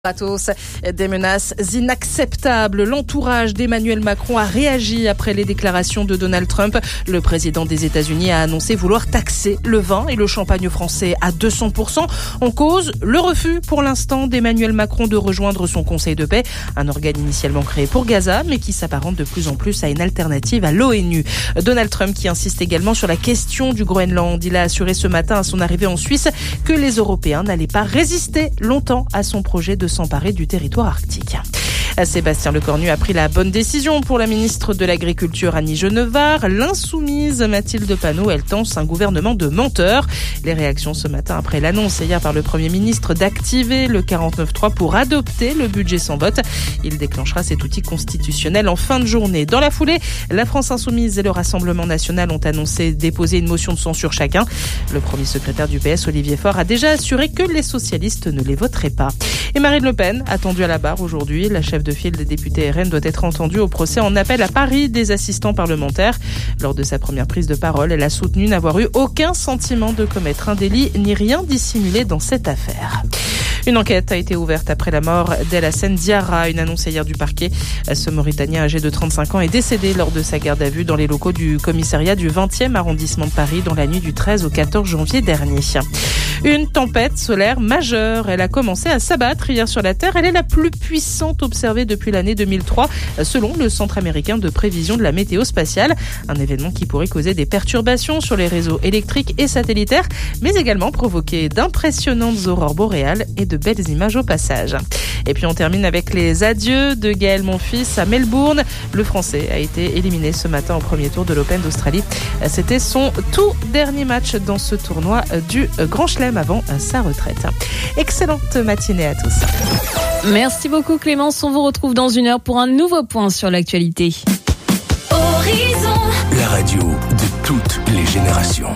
À tous, des menaces inacceptables. L'entourage d'Emmanuel Macron a réagi après les déclarations de Donald Trump. Le président des États-Unis a annoncé vouloir taxer le vin et le champagne français à 200%. En cause, le refus pour l'instant d'Emmanuel Macron de rejoindre son Conseil de paix, un organe initialement créé pour Gaza, mais qui s'apparente de plus en plus à une alternative à l'ONU. Donald Trump qui insiste également sur la question du Groenland. Il a assuré ce matin à son arrivée en Suisse que les Européens n'allaient pas résister longtemps à son projet de s'emparer du territoire arctique. Sébastien Lecornu a pris la bonne décision pour la ministre de l'Agriculture Annie Genevard. L'insoumise Mathilde Panot, elle tance un gouvernement de menteurs. Les réactions ce matin après l'annonce hier par le Premier ministre d'activer le 49.3 pour adopter le budget sans vote. Il déclenchera cet outil constitutionnel en fin de journée. Dans la foulée, la France Insoumise et le Rassemblement National ont annoncé déposer une motion de censure chacun. Le premier secrétaire du PS, Olivier Faure, a déjà assuré que les socialistes ne les voteraient pas. Et Marine Le Pen, attendue à la barre aujourd'hui, la chef de file des députés RN doit être entendue au procès en appel à Paris des assistants parlementaires. Lors de sa première prise de parole, elle a soutenu n'avoir eu aucun sentiment de commettre un délit ni rien dissimulé dans cette affaire. Une enquête a été ouverte après la mort d'El Hassen Diarra, une annonce hier du parquet. Ce Mauritanien âgé de 35 ans est décédé lors de sa garde à vue dans les locaux du commissariat du 20e arrondissement de Paris dans la nuit du 13 au 14 janvier dernier. Une tempête solaire majeure. Elle a commencé à s'abattre hier sur la Terre. Elle est la plus puissante observée depuis l'année 2003, selon le Centre américain de prévision de la météo spatiale. Un événement qui pourrait causer des perturbations sur les réseaux électriques et satellitaires, mais également provoquer d'impressionnantes aurores boréales et de belles images au passage. Et puis on termine avec les adieux de Gaël Monfils à Melbourne. Le Français a été éliminé ce matin au premier tour de l'Open d'Australie. C'était son tout dernier match dans ce tournoi du Grand Chelem avant sa retraite. Excellente matinée à tous. Merci beaucoup Clémence, on vous retrouve dans une heure pour un nouveau point sur l'actualité. Horizon, la radio de toutes les générations.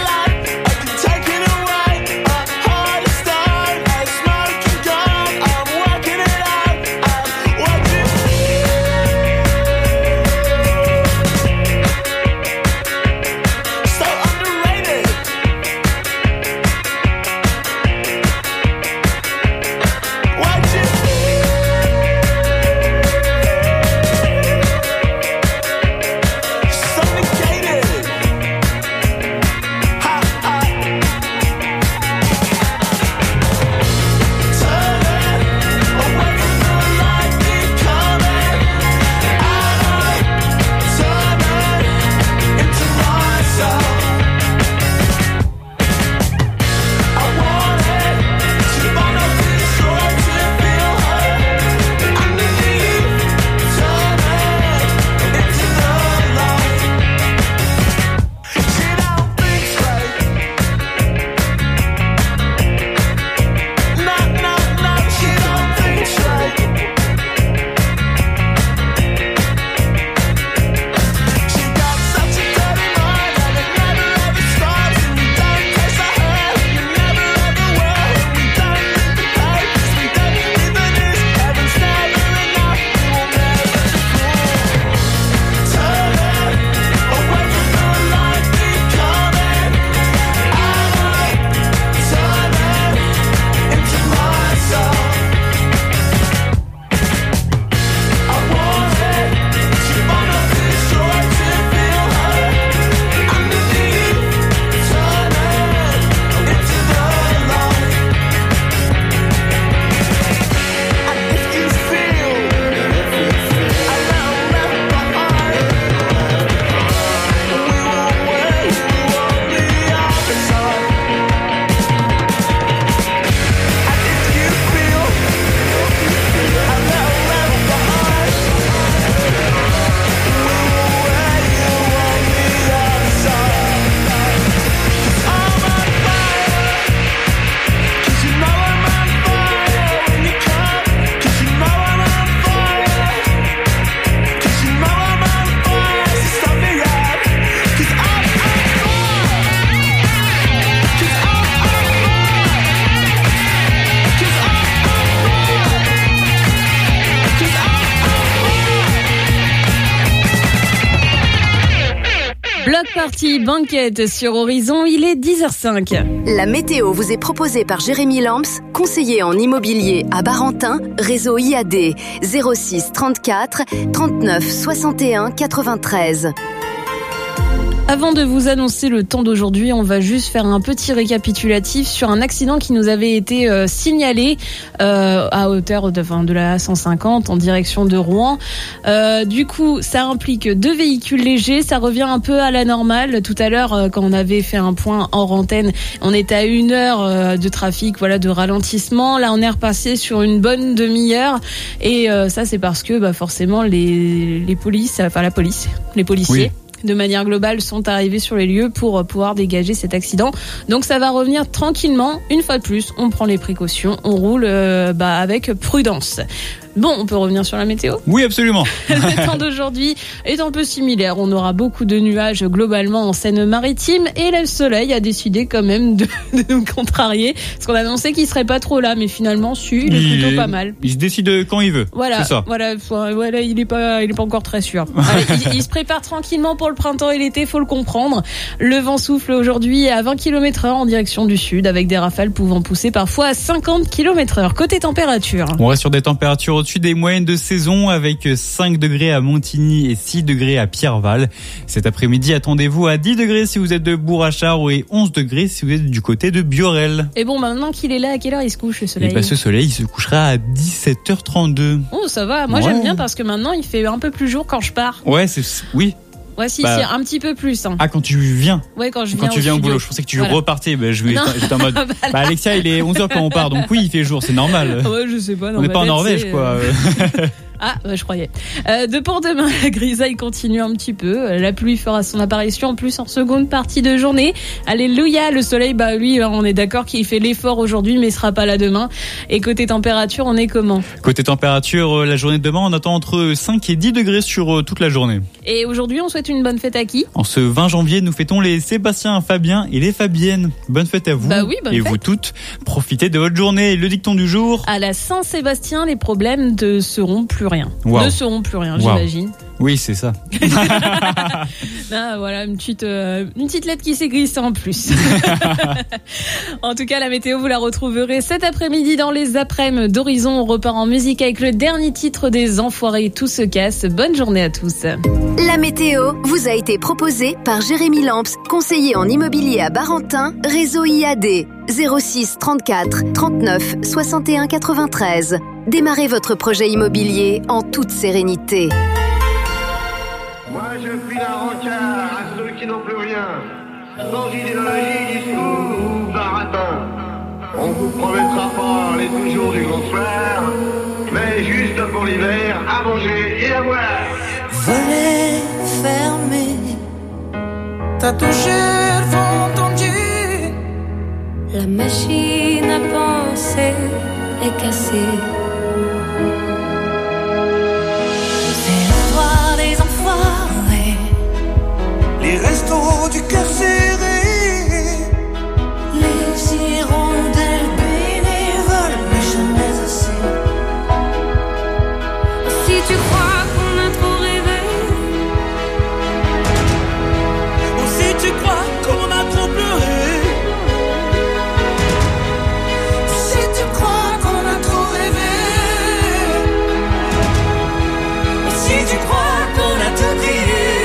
I'm Block Party Banquette sur Horizon, il est 10h05. La météo vous est proposée par Jérémy Lamps, conseiller en immobilier à Barentin, réseau IAD 06 34 39 61 93. Avant de vous annoncer le temps d'aujourd'hui, on va juste faire un petit récapitulatif sur un accident qui nous avait été signalé à hauteur de la 150 en direction de Rouen. Du coup, ça implique 2 véhicules légers, ça revient un peu à la normale. Tout à l'heure, quand on avait fait un point hors antenne, on était à 1 heure de trafic, de ralentissement. Là, on est repassé sur une bonne demi-heure. Et ça, c'est parce que forcément, les policiers, Oui. de manière globale, sont arrivés sur les lieux pour pouvoir dégager cet accident. Donc ça va revenir tranquillement. Une fois de plus, on prend les précautions, on roule avec prudence. Bon, on peut revenir sur la météo ? Oui, absolument. Le temps d'aujourd'hui est un peu similaire. On aura beaucoup de nuages globalement en Seine-Maritime et le soleil a décidé quand même de nous contrarier. Parce qu'on annonçait qu'il serait pas trop là, mais finalement, il est plutôt pas mal. Il se décide quand il veut. Voilà, c'est ça. voilà, il est pas encore très sûr. Allez, il se prépare tranquillement pour le printemps et l'été, faut le comprendre. Le vent souffle aujourd'hui à 20 km/h en direction du sud, avec des rafales pouvant pousser parfois à 50 km/h. Côté température. On reste sur des températures au-dessus des moyennes de saison avec 5 degrés à Montigny et 6 degrés à Pierreval. Cet après-midi, attendez-vous à 10 degrés si vous êtes de Bourg-Achard et 11 degrés si vous êtes du côté de Biorel. Et bon, maintenant qu'il est là, à quelle heure il se couche le soleil ? Et ce soleil, il se couchera à 17h32. Oh, ça va. Moi, j'aime bien parce que maintenant, il fait un peu plus jour quand je pars. Ouais, oui. Ouais, si, un petit peu plus. Hein. Ah, quand tu viens. Ouais, quand tu viens au boulot. Je pensais que tu repartais. J'étais en mode. Alexia, il est 11h quand on part. Donc oui, il fait jour, c'est normal. Ouais, je sais pas. On n'est pas en Norvège, quoi. Ah, je croyais. Pour demain, la grisaille continue un petit peu. La pluie fera son apparition en plus en seconde partie de journée. Alléluia, le soleil, lui, on est d'accord qu'il fait l'effort aujourd'hui, mais il sera pas là demain. Et côté température, on est comment ? Côté température, la journée de demain, on attend entre 5 et 10 degrés sur toute la journée. Et aujourd'hui, on souhaite une bonne fête à qui ? En ce 20 janvier, nous fêtons les Sébastien, Fabien et les Fabiennes. Bonne fête à vous. Bonne fête. Vous toutes. Profitez de votre journée. Le dicton du jour. À la Saint-Sébastien, les problèmes ne seront plus rien. Wow. Ne seront plus rien, j'imagine. Oui, c'est ça. Voilà, une petite lettre qui s'est glissée en plus. En tout cas, la météo, vous la retrouverez cet après-midi dans les après-midi d'Horizon. On repart en musique avec le dernier titre des Enfoirés, Tout se casse. Bonne journée à tous. La météo vous a été proposée par Jérémy Lamps, conseiller en immobilier à Barentin, réseau IAD 06 34 39 61 93. Démarrez votre projet immobilier en toute sérénité. Moi je file un rencard à ceux qui n'ont plus rien, sans idéologie, discours ou baratin. On vous promettra pas les toujours du grand soir, mais juste pour l'hiver, à manger et à boire. Volets fermés, t'as touché le fond tendu. La machine à penser est cassée. Les restos du cœur serré, les hirondelles bénévoles, mais jamais assez. Si tu crois qu'on a trop rêvé, ou si tu crois qu'on a trop pleuré, si tu crois qu'on a trop rêvé, ou si tu crois qu'on a tout crié.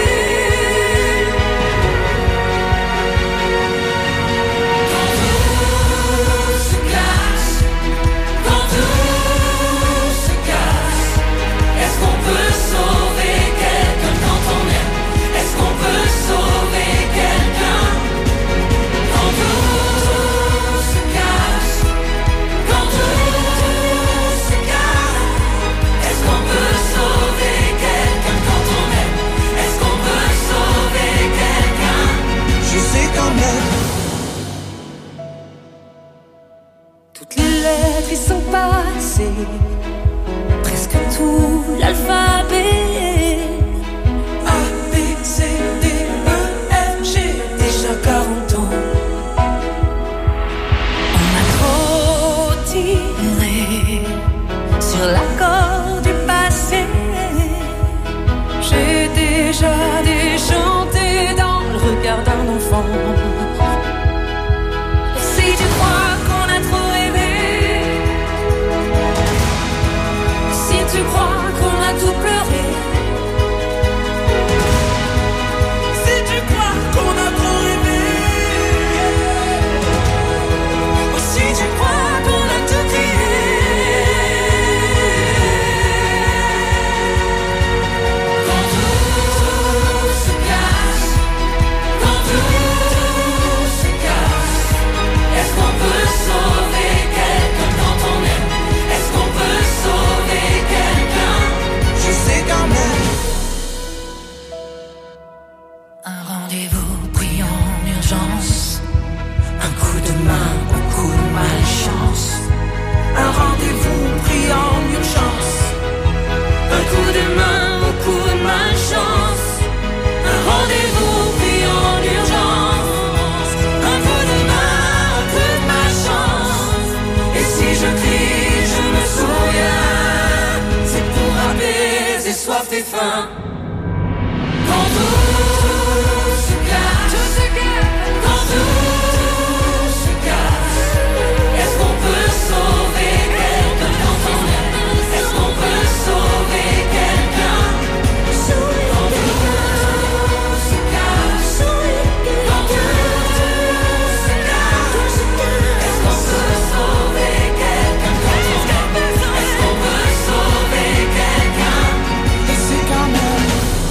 toutes les lettres y sont passées, presque tout l'alphabet. A, B, C, D, E, F, G, déjà 40 ans. On a trop tiré sur l'accord du passé. J'ai déjà déchanté dans le enfants. Si tu crois qu'on a trop rêvé, si tu crois qu'on a tout pleuré, si tu crois qu'on a trop rêvé, si tu crois qu'on a tout crié, quand tout se casse, quand tout se casse, est-ce qu'on peut sauver quelqu'un quand on aime? Est-ce qu'on peut sauver quelqu'un? Je sais quand même. Un rendez-vous pris en urgence, un coup de main, beaucoup de malchance. Un rendez-vous pris en urgence, un coup de main, beaucoup de malchance. Un rendez-vous pris en urgence, un coup de main, un coup de malchance. Et si je crie, je me souviens, c'est pour apaiser soif et faim. Quand tout se casse, quand tout se casse, est-ce qu'on peut sauver quelqu'un quand on aime? Est-ce qu'on peut sauver quelqu'un? Quand tout se casse, quand tout se casse, est-ce qu'on peut sauver quelqu'un quand on aime? Est-ce qu'on peut sauver quelqu'un? Et c'est quand même.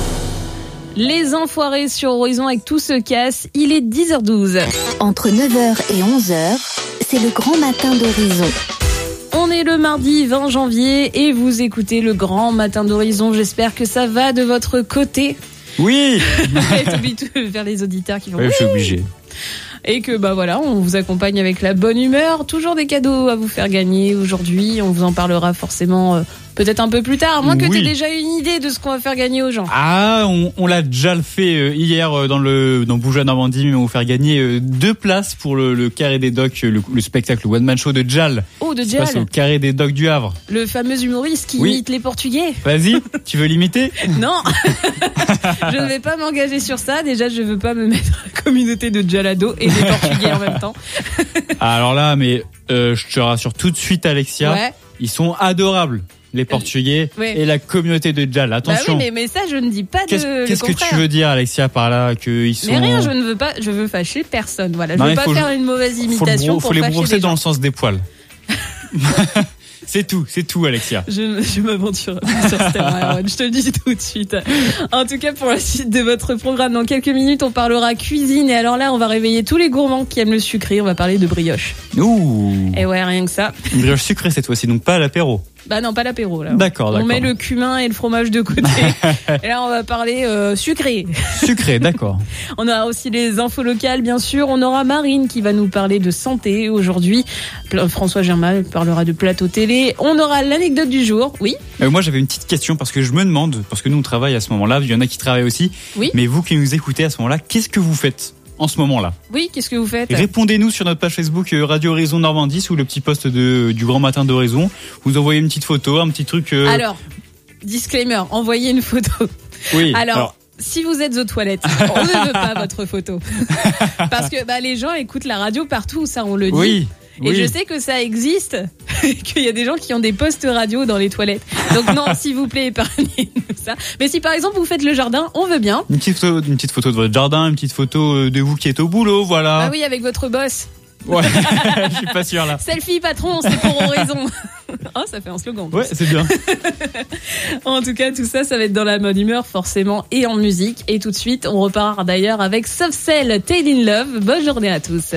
Les Enfoirés sur Horizon avec Tout se casse, il est 10h12. Entre 9h et 11h, c'est le grand matin d'Horizon. On est le mardi 20 janvier et vous écoutez le grand matin d'Horizon. J'espère que ça va de votre côté. Oui. T'es obligé vers les auditeurs qui vont. Ouais, je suis obligé. Et que bah voilà, on vous accompagne avec la bonne humeur. Toujours des cadeaux à vous faire gagner aujourd'hui. On vous en parlera forcément peut-être un peu plus tard. À moins que Oui. t'aies déjà une idée de ce qu'on va faire gagner aux gens. Ah, on l'a déjà fait hier dans Bouge à Normandie, mais on va vous faire gagner 2 places pour le Carré des Docks, le spectacle One Man Show de Jal. Oh, de Ça se passe Jal, au Carré des Docks du Havre. le fameux humoriste qui Oui. imite les Portugais. Vas-y, tu veux l'imiter? Non, je ne vais pas m'engager sur ça. Déjà, je veux pas me mettre à la communauté de Jalado et des Portugais en même temps. Alors là, mais je te rassure tout de suite, Alexia, Ouais. ils sont adorables, les Portugais Ouais. et la communauté de Jal. Bah Attention. oui, mais ça, je ne dis pas Qu'est-ce le que contraire. tu veux dire, Alexia, par là, qu'ils sont... Mais rien, je ne veux pas. Je veux fâcher personne. Voilà, je Non, veux il pas faut- faire une mauvaise imitation faut pour les fâcher brosser les dans gens. le sens des poils. C'est tout, Alexia. Je m'aventure sur ce terrain, Erwan, je te le dis tout de suite. En tout cas, pour la suite de votre programme, dans quelques minutes, on parlera cuisine. Et alors là, on va réveiller tous les gourmands qui aiment le sucré. On va parler de brioche. Ouh. Et ouais, rien que ça. Une brioche sucrée cette fois-ci, donc pas à l'apéro. Bah non, pas l'apéro là. D'accord. On met le cumin et le fromage de côté. Et là, on va parler sucré. Sucré, d'accord. On aura aussi les infos locales, bien sûr. On aura Marine qui va nous parler de santé aujourd'hui. François Germain parlera de plateau télé. On aura l'anecdote du jour. Oui. Moi, j'avais une petite question parce que je me demande, parce que nous on travaille à ce moment-là, il y en a qui travaillent aussi. Oui. Mais vous qui nous écoutez à ce moment-là, qu'est-ce que vous faites en ce moment-là? Oui, qu'est-ce que vous faites? Répondez-nous sur notre page Facebook Radio Horizon Normandie sous le petit post du Grand Matin d'Horizon. Vous envoyez une petite photo, un petit truc. Alors, disclaimer, envoyez une photo. Oui. Alors, si vous êtes aux toilettes, on ne veut pas votre photo. Parce que les gens écoutent la radio partout, ça on le dit. Oui. Et oui. je sais que ça existe, qu'il y a des gens qui ont des postes radio dans les toilettes. Donc non, s'il vous plaît, épargnez-nous ça. Mais si par exemple vous faites le jardin, on veut bien. Une petite photo de votre jardin, une petite photo de vous qui êtes au boulot, voilà. Ah oui, avec votre boss. Ouais, je suis pas sûr là. Selfie patron, c'est pour Horizon. Oh, ça fait un slogan. en plus. Ouais, c'est bien. En tout cas, tout ça, ça va être dans la bonne humeur, forcément, et en musique. Et tout de suite, on repart d'ailleurs avec Soft Cell, Tale in Love. Bonne journée à tous.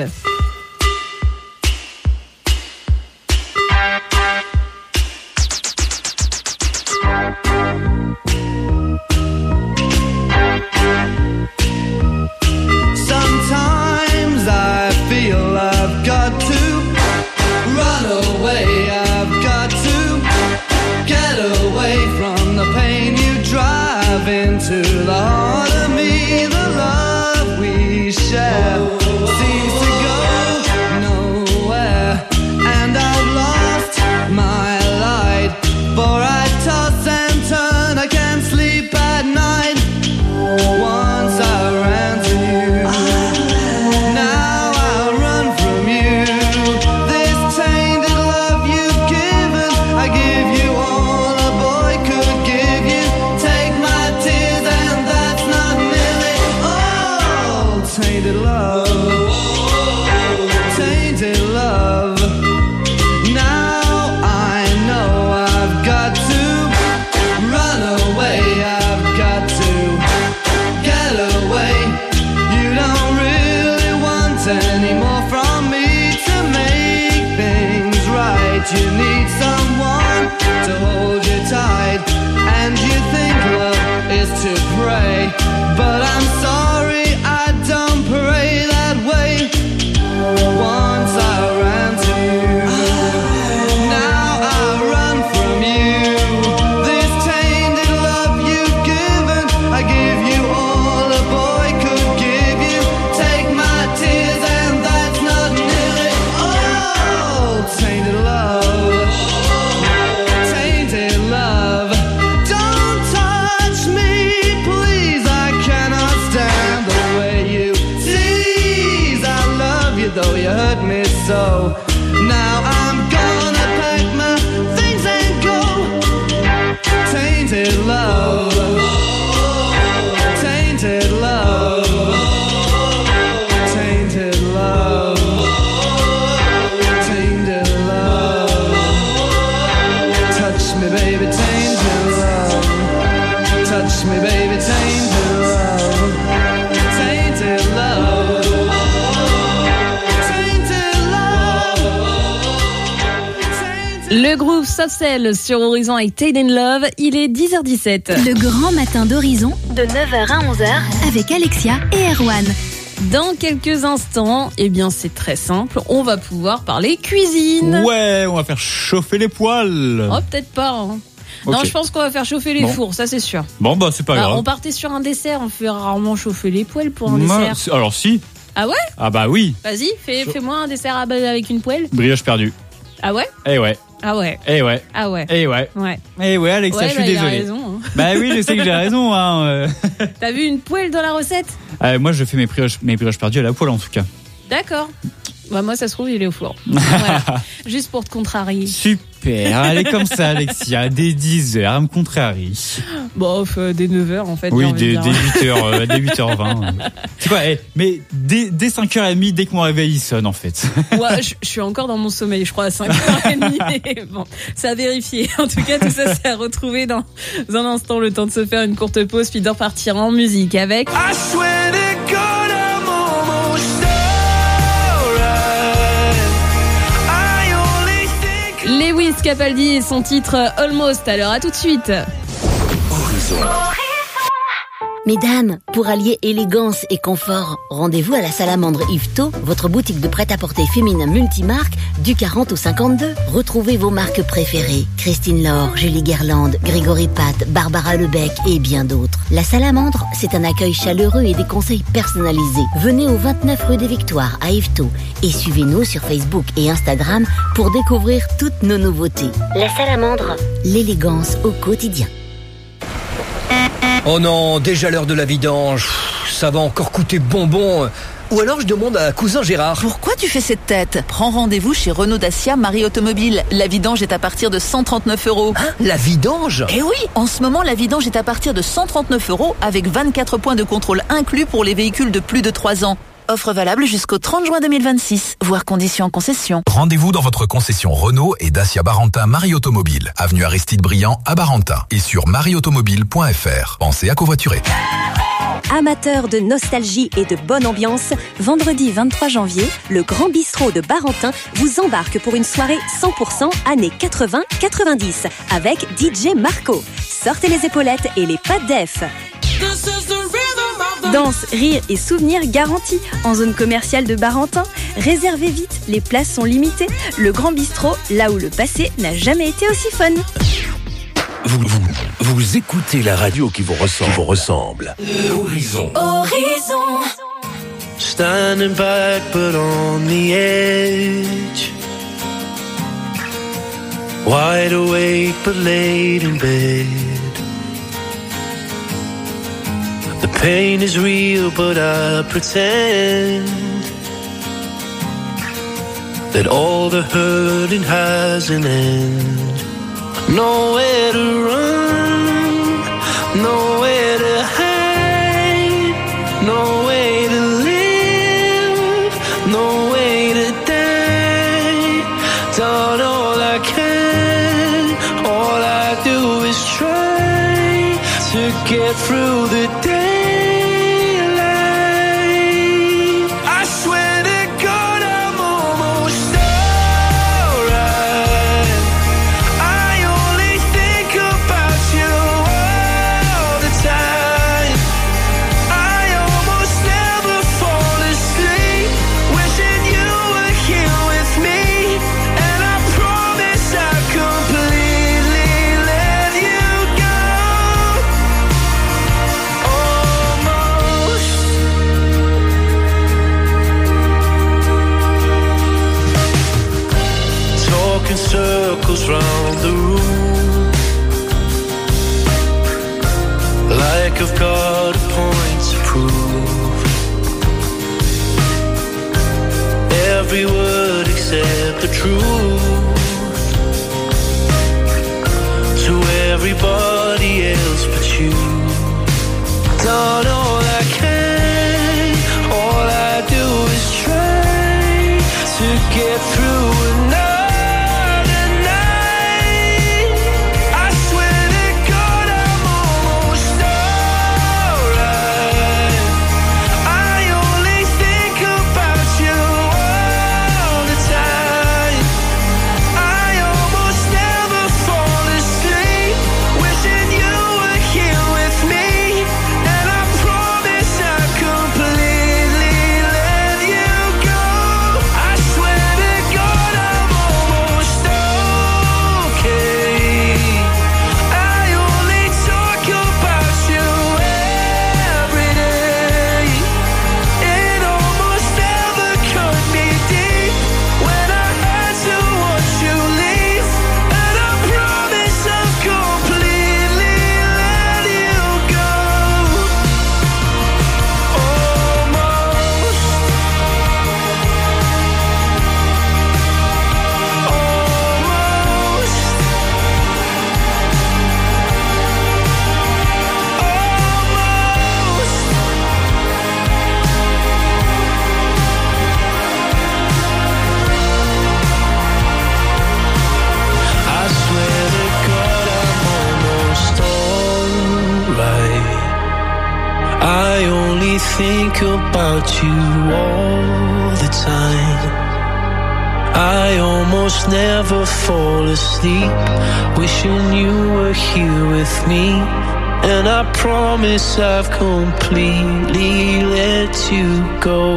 Sometimes I feel I've got to run away. I've got to get away from the pain you drive into the heart of me. The love we share seems to go tainted love, tainted love. Now I know I've got to run away, I've got to get away. You don't really want any more from me to make things right. You need someone to hold you tight, and you think love is to pray, but I'm sorry, I don't pray that way. Once I ran to you, now I run from you. This tainted love you've given, I give you all a boy could give you. Take my tears and that's not nearly all. Tainted love, tainted love. Don't touch me, please, I cannot stand the way you tease. I love you though you hurt me so. Now I'm gonna pack my things and go. Tainted love, tainted love, tainted love, tainted love. Touch me baby, tainted love. Touch me baby, tainted love. Tainted love. Tainted love. Le groupe Softcell sur Horizon avec Tainted Love, il est 10h17. Le grand matin d'Horizon, de 9h à 11h, avec Alexia et Erwan. Dans quelques instants, eh bien c'est très simple, on va pouvoir parler cuisine. Ouais, on va faire chauffer les poêles. Oh, peut-être pas. Hein. Ok. Non, je pense qu'on va faire chauffer les fours, ça c'est sûr. Bon, bah c'est pas grave. On partait sur un dessert, on fait rarement chauffer les poêles pour un Moi, dessert. alors si. Ah ouais? Ah bah oui. Vas-y, fais-moi un dessert à base avec une poêle. Brioche perdue. Ah ouais? Eh ouais. Ah ouais. Eh ouais. Ah ouais. Eh ouais. Ouais. Eh ouais, Alexa, Ouais, je suis bah, il a désolé. raison, hein. Bah oui, je sais que j'ai raison. Hein. T'as vu une poêle dans la recette? Moi, je fais mes brioches perdues à la poêle en tout cas. D'accord. Bah moi, ça se trouve, il est au four. Voilà. Juste pour te contrarier. Super. Allez, comme ça, Alexia, dès 10h, elle me contrarie. Bon, dès 9h en fait. Oui, dès 8h, dès 8h20. C'est quoi, mais dès 5h30, dès que mon réveil il sonne en fait. Ouais, je suis encore dans mon sommeil, je crois, à 5h30. Bon, ça a vérifié. En tout cas, tout ça, c'est à retrouver dans un instant, le temps de se faire une courte pause, puis de repartir en musique avec... I swear to God I'm almost alright. I only think Lewis Capaldi et son titre Almost. Alors, à tout de suite. Horizon. Mesdames, pour allier élégance et confort, rendez-vous à la Salamandre Yvetot, votre boutique de prêt-à-porter féminin multimarque du 40 au 52. Retrouvez vos marques préférées. Christine Laure, Julie Guerlande, Grégory Pat, Barbara Lebec et bien d'autres. La Salamandre, c'est un accueil chaleureux et des conseils personnalisés. Venez au 29 rue des Victoires à Yvetot et suivez-nous sur Facebook et Instagram pour découvrir toutes nos nouveautés. La Salamandre, l'élégance au quotidien. Oh non, déjà l'heure de la vidange. Ça va encore coûter bonbon. Ou alors je demande à cousin Gérard. Pourquoi tu fais cette tête? Prends rendez-vous chez Renault Dacia Marie Automobile. La vidange est à partir de 139 €. Hein? La vidange? Eh oui, en ce moment, la vidange est à partir de 139 € avec 24 points de contrôle inclus pour les véhicules de plus de 3 ans. Offre valable jusqu'au 30 juin 2026, voire conditions en concession. Rendez-vous dans votre concession Renault et Dacia Barentin Marie Automobile, avenue Aristide Briand à Barentin et sur marieautomobile.fr. Pensez à covoiturer. Amateurs de nostalgie et de bonne ambiance, vendredi 23 janvier, le Grand Bistrot de Barentin vous embarque pour une soirée 100% années 80-90 avec DJ Marco. Sortez les épaulettes et les pattes d'Ef. Danse, rire et souvenirs garantis en zone commerciale de Barentin. Réservez vite, les places sont limitées. Le Grand Bistrot, là où le passé n'a jamais été aussi fun. Vous écoutez la radio qui vous ressemble. Horizon. Horizon. Standing back but on the edge. Wide awake but laid in bed. The pain is real but I pretend that all the hurting has an end. Nowhere to run, nowhere to hide, no way to live. get through the daylight. I swear to God I'm almost alright. I only think about you all the time. I almost never fall asleep, wishing you were here with me. And I promise I'll completely let you go. Almost. Talking circles round the room, like I've got a point to prove. Every word except the truth to everybody else but you. Done all I can, all I do is try to get through another night. I swear to God I'm almost alright. I only think about you all the time. I almost never fall asleep, wishing you were here with me. And I promise I'll completely let you go. I swear to God I'm almost okay. I only talk about you every day. It almost never cut me deep when I had to watch you leave. And I promise I'll completely let you go. Almost. Almost. Almost. I swear to God I'm almost alright. I only think about you all the time. I almost never fall asleep, wishing you were here with me. And I promise I've completely let you go.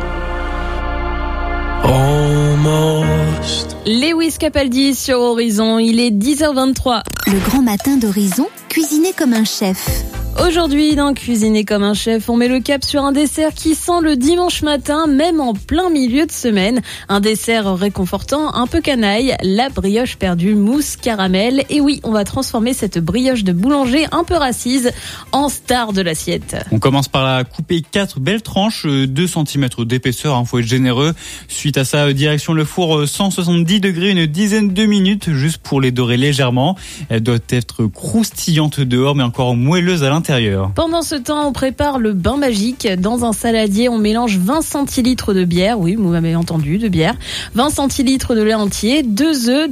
Almost. Lewis Capaldi sur Horizon, il est 10h23. Le grand matin d'Horizon, cuisiner comme un chef. Aujourd'hui, dans Cuisiner comme un chef, on met le cap sur un dessert qui sent le dimanche matin, même en plein milieu de semaine. Un dessert réconfortant, un peu canaille, la brioche perdue mousse caramel. Et oui, on va transformer cette brioche de boulanger un peu racise en star de l'assiette. On commence par la couper 4 belles tranches, 2 cm d'épaisseur, faut être généreux. Suite à ça, direction le four 170 degrés, une dizaine de minutes, juste pour les dorer légèrement. Elles doivent être croustillantes dehors, mais encore moelleuses à l'intérieur. Pendant ce temps, on prépare le bain magique. Dans un saladier, on mélange 20 centilitres de bière, oui, vous m'avez entendu, de bière, 20 centilitres de lait entier, 2 œufs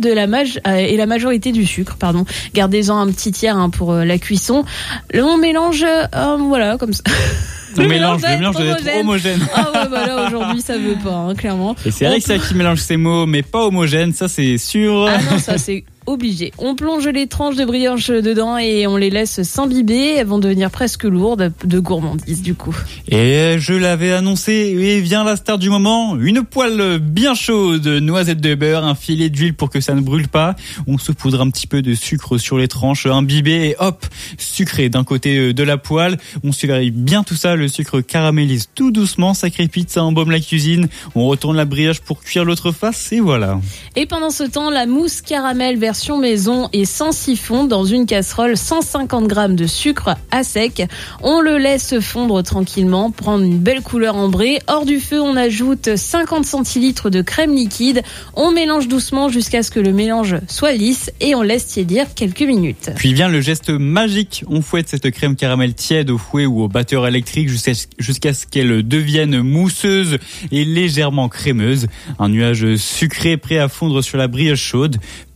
et la majorité du sucre, pardon. Gardez-en un petit tiers pour la cuisson. On mélange, voilà, comme ça. Le mélange doit être homogène. Ah ouais, bah là, aujourd'hui, ça veut pas, clairement. Et c'est Alexa qui mélange ces mots, mais pas homogène, ça c'est sûr. Ah non, ça c'est obligé. On plonge les tranches de brioche dedans et on les laisse s'imbiber. Elles vont devenir presque lourdes de gourmandise, du coup. Et je l'avais annoncé, et vient la star du moment. Une poêle bien chaude, noisettes de beurre, un filet d'huile pour que ça ne brûle pas. On saupoudre un petit peu de sucre sur les tranches imbibées et hop, sucré d'un côté de la poêle. On surveille bien tout ça, le sucre caramélise tout doucement, ça crépite, ça embaume la cuisine. On retourne la brioche pour cuire l'autre face et voilà. Et pendant ce temps, la mousse caramel version maison et sans siphon dans une casserole, 150 grammes de sucre à sec. On le laisse fondre tranquillement, prendre une belle couleur ambrée. Hors du feu, on ajoute 50 centilitres de crème liquide. On mélange doucement jusqu'à ce que le mélange soit lisse et on laisse tiédir quelques minutes. Puis vient le geste magique. On fouette cette crème caramel tiède au fouet ou au batteur électrique jusqu'à ce qu'elle devienne mousseuse et légèrement crémeuse. Un nuage sucré prêt à fondre sur la brioche chaude. Petite astuce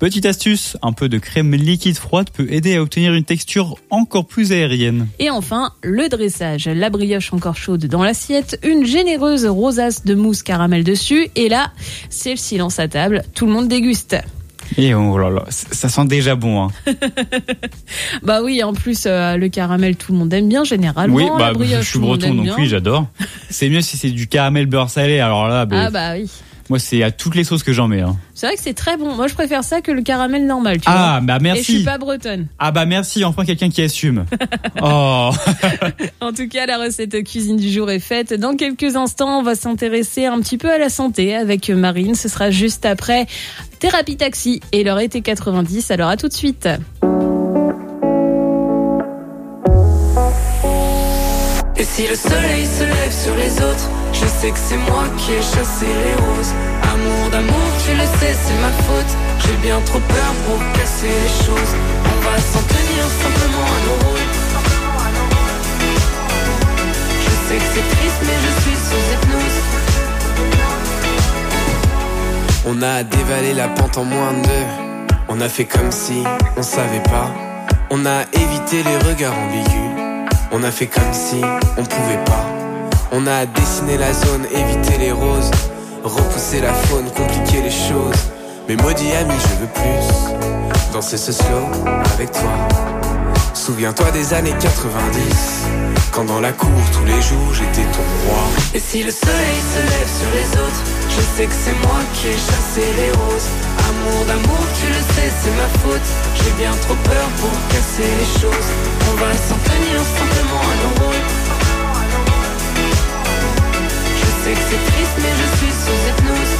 astuce, un peu de crème liquide froide peut aider à obtenir une texture encore plus aérienne. Et enfin, le dressage. La brioche encore chaude dans l'assiette, une généreuse rosace de mousse caramel dessus, et là, c'est le silence à table, tout le monde déguste. Et oh là là, ça sent déjà bon. Hein. Bah oui, en plus, le caramel, tout le monde aime bien généralement. Oui, la brioche, je suis breton, donc oui, j'adore. C'est mieux si c'est du caramel beurre salé, alors là... Ah bah oui. Moi, c'est à toutes les sauces que j'en mets. Hein. C'est vrai que c'est très bon. Moi, je préfère ça que le caramel normal, tu vois. Ah, bah merci. Et je suis pas bretonne. Ah bah merci, enfin quelqu'un qui assume. Oh. En tout cas, la recette cuisine du jour est faite. Dans quelques instants, on va s'intéresser un petit peu à la santé avec Marine. Ce sera juste après Thérapie Taxi et l'heure était 90. Alors à tout de suite. Et si le soleil se lève sur les autres, je sais que c'est moi qui ai chassé les roses. Amour d'amour, tu le sais, c'est ma faute. J'ai bien trop peur pour casser les choses. On va s'en tenir simplement à nos rôles. Je sais que c'est triste, mais je suis sous hypnose. On a dévalé la pente en moins de 2. On a fait comme si on savait pas. On a évité les regards ambigus. On a fait comme si on pouvait pas. On a dessiné la zone, évité les roses, repousser la faune, compliquer les choses. Mais maudit ami, je veux plus danser ce slow avec toi. Souviens-toi des années 90, quand dans la cour tous les jours j'étais ton roi. Et si le soleil se lève sur les autres, je sais que c'est moi qui ai chassé les roses. Amour d'amour, tu le sais, c'est ma faute. J'ai bien trop peur pour casser les choses. On va s'en tenir simplement à nos rôles. Je sais que c'est triste, mais je suis sous hypnose.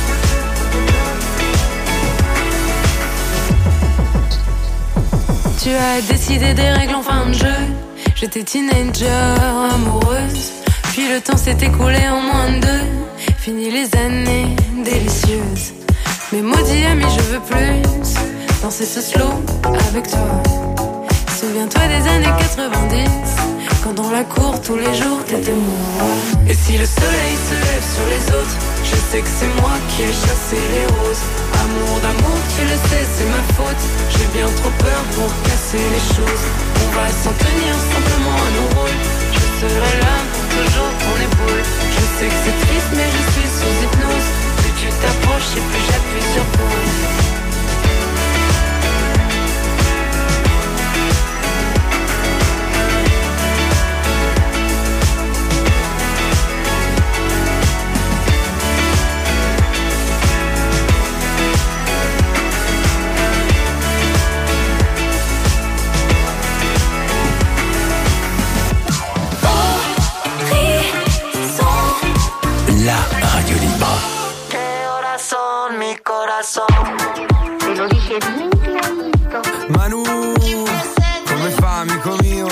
Tu as décidé des règles en fin de jeu. J'étais teenager, amoureuse. Puis le temps s'est écoulé en moins de 2. Fini les années délicieuses. Mais maudit ami, je veux plus danser ce slow avec toi. Souviens-toi des années 90, quand dans la cour tous les jours t'étais moi. Et si le soleil se lève sur les autres, je sais que c'est moi qui ai chassé les roses. Amour d'amour, tu le sais, c'est ma faute. J'ai bien trop peur pour casser les choses. On va s'en tenir simplement à nos rôles. Je serai là pour toujours ton épaule. Je sais que c'est triste, mais je suis sous hypnose. Plus tu t'approches et plus j'appuie sur pause. La radio libre. Mi corazón, te lo dije bien clarito. Manu, come fa amico mio?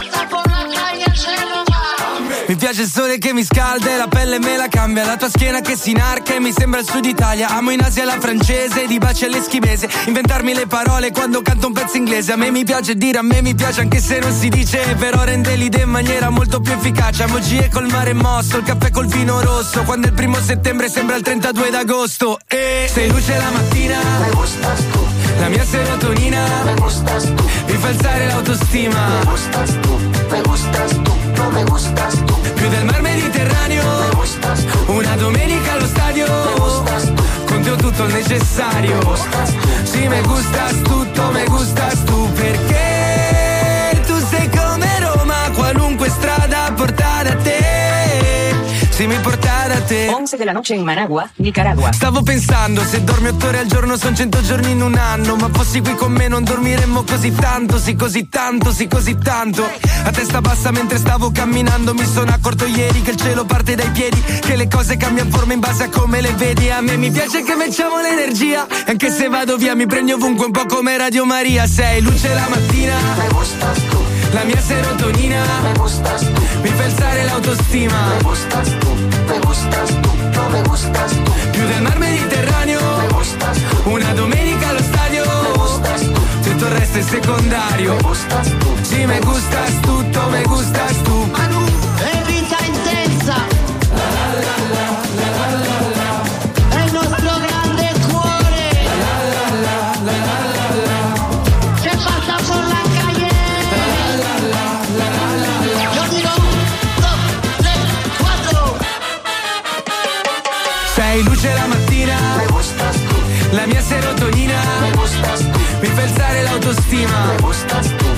Mi piace il sole che mi scalda e la pelle me la cambia. La tua schiena che si inarca e mi sembra il sud Italia. Amo in Asia la francese, di baci all'eschimese. Inventarmi le parole quando canto un pezzo inglese. A me mi piace dire, a me mi piace anche se non si dice. Però rende l'idea in maniera molto più efficace. Emoji col mare mosso, il caffè col vino rosso. Quando è il 1 settembre sembra il 32 d'agosto. E sei luce la mattina, Me gustas tú, la mia serotonina me gustas tú, mi fa alzare l'autostima. me gustas tú, me gustas tú, no me gustas tú. Più del mar Mediterraneo, Me gustas tú, una domenica allo stadio. me gustas tú, Con te ho tutto il necessario. me gustas tú. Sì, me gustas tutto, me gustas tu. Perché tu sei come Roma, qualunque strada porta da te. Sì, mi porta da te. 11 de la noche en Managua, Nicaragua. Stavo pensando, se dormi 8 ore al giorno son 100 giorni in un anno. Ma fossi qui con me non dormiremmo così tanto. Sì, così tanto, sì, così tanto. A testa bassa mentre stavo camminando mi sono accorto ieri che il cielo parte dai piedi, che le cose cambiano forma in base a come le vedi. A me mi piace che facciamo l'energia, anche se vado via mi prendi ovunque un po' come Radio Maria. Sei luce la mattina, Me gustas tú, la mia serotonina me gustas tú, mi fa alzare l'autostima. me gustas tú, me gustas tú, no me gustas tú. Più del mar Mediterraneo, Me gustas tú, una domenica allo stadio. me gustas tú, Tutto il resto è secondario. me gustas tú. Sì, me gustas tutto, me gustas tu. È vita intensa. È il nostro grande cuore. autostima. Me gustas tu,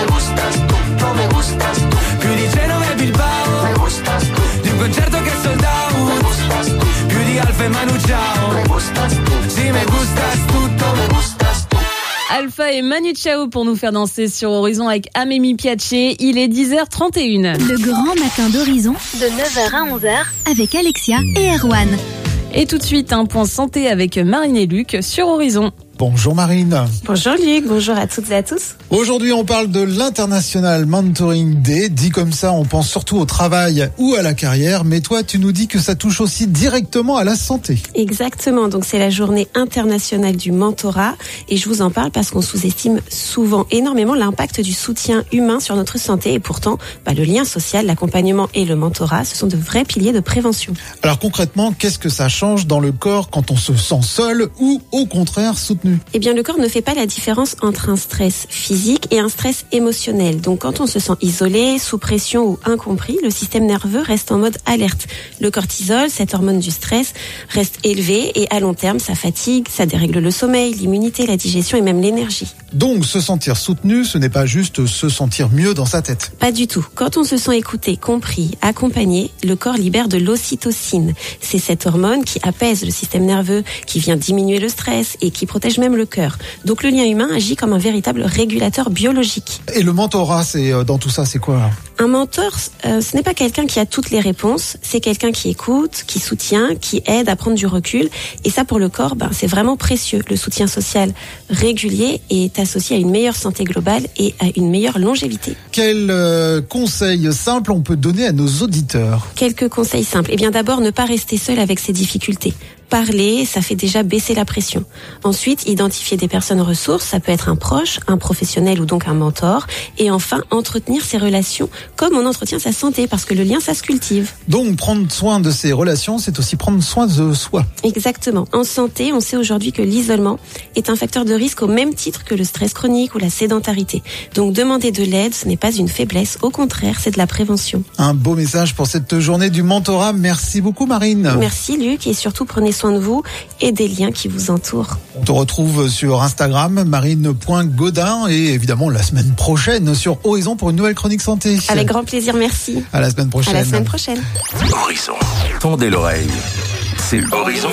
no me gustas tu. Più di Genova e Bilbao, me gustas tu. Di un concerto che è sold out, me gustas tu. Più di Alfa e Manu Chao, me gustas tu. Si me gustas tutto, me gustas tu. Alpha et Manu Chao pour nous faire danser sur Horizon avec Amémie Piaché. Il est 10h31. Le grand matin d'Horizon, de 9h à 11h, avec Alexia et Erwan. Et tout de suite, un point santé avec Marine et Luc sur Horizon. Bonjour Marine. Bonjour Luc, bonjour à toutes et à tous. Aujourd'hui, on parle de l'International Mentoring Day. Dit comme ça, on pense surtout au travail ou à la carrière. Mais toi, tu nous dis que ça touche aussi directement à la santé. Exactement, donc c'est la journée internationale du mentorat. Et je vous en parle parce qu'on sous-estime souvent énormément l'impact du soutien humain sur notre santé. Et pourtant, le lien social, l'accompagnement et le mentorat, ce sont de vrais piliers de prévention. Alors concrètement, qu'est-ce que ça change dans le corps quand on se sent seul ou au contraire soutenu ? Eh bien, le corps ne fait pas la différence entre un stress physique et un stress émotionnel. Donc, quand on se sent isolé, sous pression ou incompris, le système nerveux reste en mode alerte. Le cortisol, cette hormone du stress, reste élevé et à long terme, ça fatigue, ça dérègle le sommeil, l'immunité, la digestion et même l'énergie. Donc, se sentir soutenu, ce n'est pas juste se sentir mieux dans sa tête. Pas du tout. Quand on se sent écouté, compris, accompagné, le corps libère de l'ocytocine. C'est cette hormone qui apaise le système nerveux, qui vient diminuer le stress et qui protège même le cœur. Donc le lien humain agit comme un véritable régulateur biologique. Et le mentorat, c'est dans tout ça, c'est quoi ? Un mentor, ce n'est pas quelqu'un qui a toutes les réponses, c'est quelqu'un qui écoute, qui soutient, qui aide à prendre du recul. Et ça, pour le corps, c'est vraiment précieux. Le soutien social régulier est associé à une meilleure santé globale et à une meilleure longévité. Quels conseils simples on peut donner à nos auditeurs ? Quelques conseils simples. Eh bien, d'abord, ne pas rester seul avec ses difficultés. Parler, ça fait déjà baisser la pression. Ensuite, identifier des personnes ressources, ça peut être un proche, un professionnel ou donc un mentor. Et enfin, entretenir ses relations comme on entretient sa santé, parce que le lien, ça se cultive. Donc, prendre soin de ses relations, c'est aussi prendre soin de soi. Exactement. En santé, on sait aujourd'hui que l'isolement est un facteur de risque au même titre que le stress chronique ou la sédentarité. Donc, demander de l'aide, ce n'est pas une faiblesse. Au contraire, c'est de la prévention. Un beau message pour cette journée du mentorat. Merci beaucoup, Marine. Merci, Luc. Et surtout, prenez soin de vous et des liens qui vous entourent. On te retrouve sur Instagram, marine.godin, et évidemment la semaine prochaine sur Horizon pour une nouvelle chronique santé. Avec grand plaisir, merci. À la semaine prochaine. À la semaine prochaine. Horizon. Tendez l'oreille. C'est Horizon.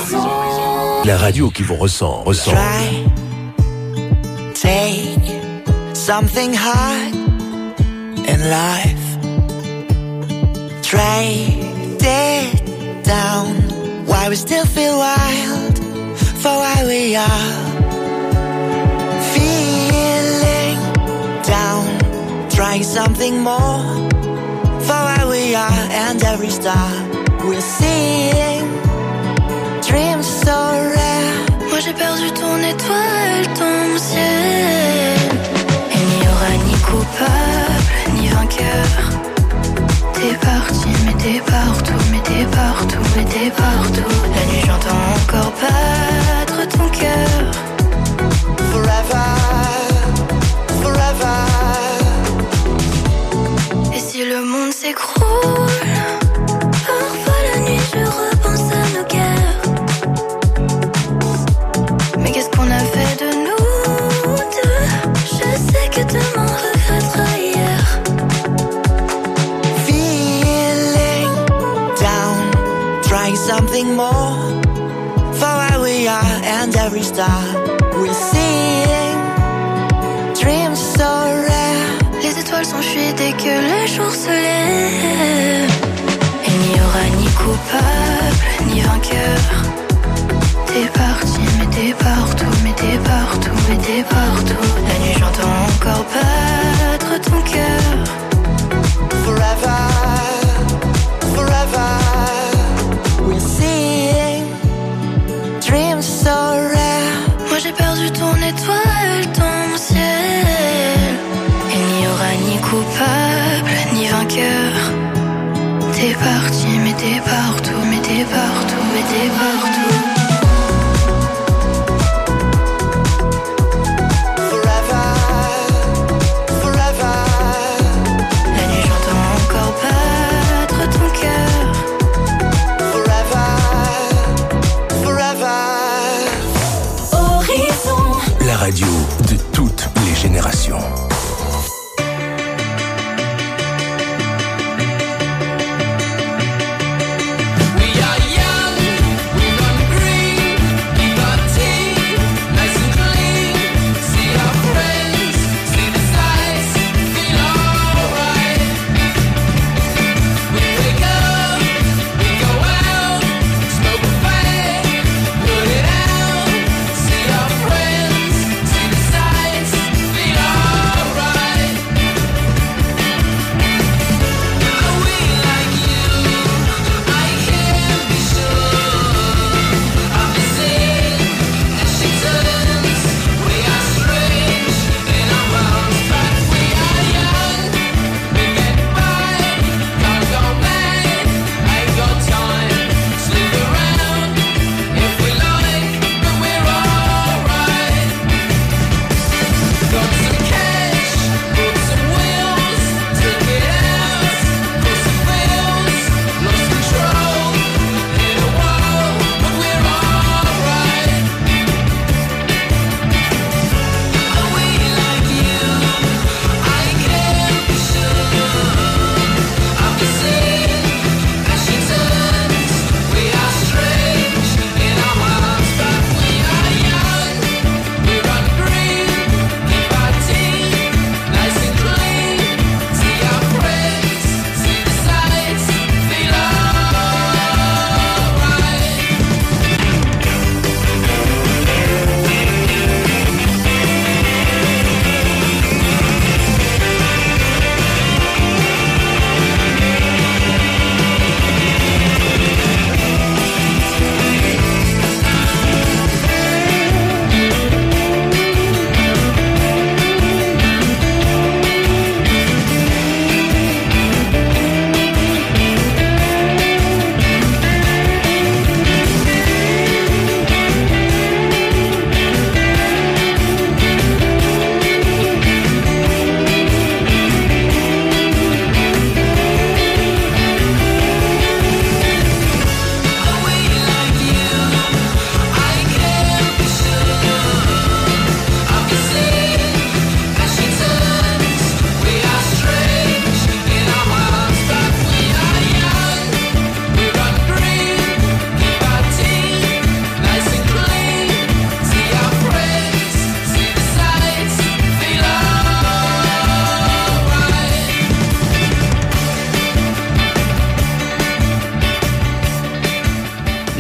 La radio qui vous ressent. Try, take something hard in life. Trade it down. Why we still feel wild for why we are. Feeling down, trying something more for why we are. And every star we're seeing, dreams so rare. Moi j'ai perdu ton étoile, ton ciel. Il n'y aura ni coupable, ni vainqueur. T'es parti, mais t'es partout, mais t'es partout, mais t'es partout. La nuit j'entends encore battre ton cœur. Forever, forever. Et si le monde s'écroule, parfois la nuit je repense à nos guerres. Mais qu'est-ce qu'on a fait de nous deux? Je sais que demain regrettera hier. Trying something more for where we are. And every star we're seeing, dreams so rare. Les étoiles s'enfuient dès que le jour se lève. Il n'y aura ni coupable, ni vainqueur. T'es parti, mais t'es partout, mais t'es partout, mais t'es partout. La nuit j'entends encore battre ton cœur. Forever, forever. We're seeing dreams so rare. Moi j'ai perdu ton étoile, ton ciel. Il n'y aura ni coupable, ni vainqueur. T'es parti, mais t'es partout, mais t'es partout, mais t'es partout. La radio de toutes les générations.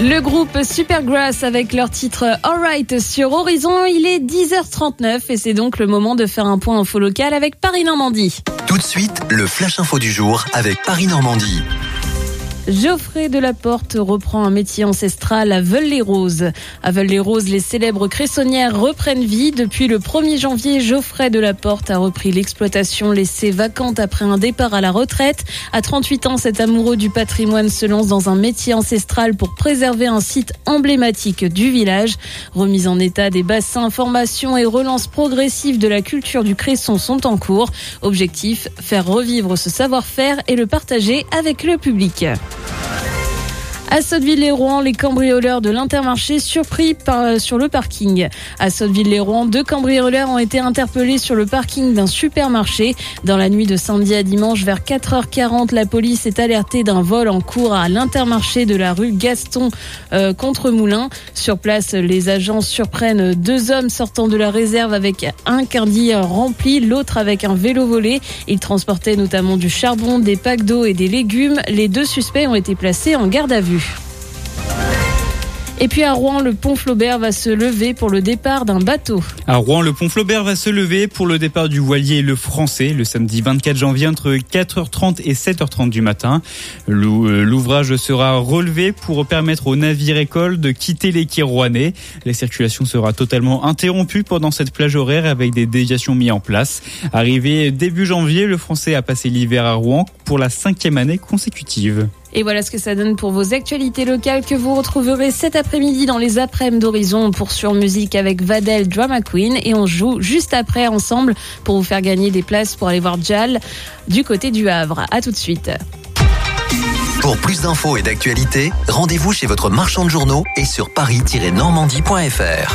Le groupe Supergrass avec leur titre Alright sur Horizon, il est 10h39 et c'est donc le moment de faire un point info local avec Paris-Normandie. Tout de suite, le Flash Info du jour avec Paris-Normandie. Geoffrey Delaporte reprend un métier ancestral à Veules-les-Roses. À Veules-les-Roses, les célèbres cressonnières reprennent vie. Depuis le 1er janvier, Geoffrey Delaporte a repris l'exploitation laissée vacante après un départ à la retraite. À 38 ans, cet amoureux du patrimoine se lance dans un métier ancestral pour préserver un site emblématique du village. Remise en état des bassins, formation et relance progressive de la culture du cresson sont en cours. Objectif, faire revivre ce savoir-faire et le partager avec le public. À Sotteville-les-Rouen, les cambrioleurs de l'Intermarché surpris sur le parking. À Sotteville-les-Rouen, 2 cambrioleurs ont été interpellés sur le parking d'un supermarché. Dans la nuit de samedi à dimanche, vers 4h40, la police est alertée d'un vol en cours à l'Intermarché de la rue Gaston Contremoulin. Sur place, les agents surprennent 2 hommes sortant de la réserve avec un caddie rempli, l'autre avec un vélo volé. Ils transportaient notamment du charbon, des packs d'eau et des légumes. Les 2 suspects ont été placés en garde à vue. Et puis à Rouen, le pont Flaubert va se lever pour le départ d'un bateau. À Rouen, le pont Flaubert va se lever pour le départ du voilier Le Français le samedi 24 janvier entre 4h30 et 7h30 du matin. L'ouvrage sera relevé pour permettre aux navires-écoles de quitter les quais rouennais. La circulation sera totalement interrompue pendant cette plage horaire avec des déviations mises en place. Arrivé début janvier, Le Français a passé l'hiver à Rouen pour la 5e année consécutive. Et voilà ce que ça donne pour vos actualités locales que vous retrouverez cet après-midi dans les après-midi d'Horizon. On poursuit en musique avec Vadel, Drama Queen, et on joue juste après ensemble pour vous faire gagner des places pour aller voir Jal du côté du Havre. À tout de suite. Pour plus d'infos et d'actualités, rendez-vous chez votre marchand de journaux et sur paris-normandie.fr.